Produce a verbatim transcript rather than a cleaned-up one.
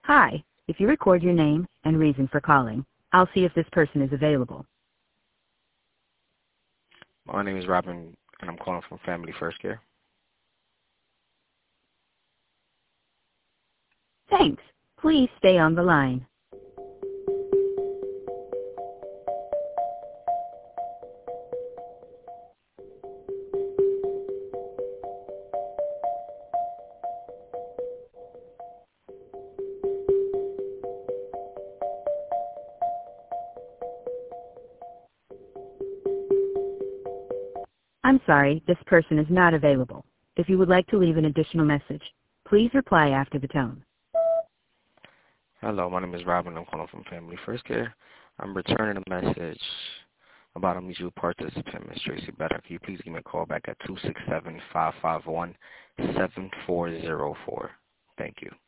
Hi, if you record your name and reason for calling, I'll see if this person is available. My name is Robin, and I'm calling from Family First Care. Thanks. Please stay on the line. I'm sorry, this person is not available. If you would like to leave an additional message, please reply after the tone. Hello, my name is Robin. I'm calling from Family First Care. I'm returning a message about a mutual participant, Miss Tracy Better. Can you please give me a call back at two six seven, five five one, seven four zero four? Thank you.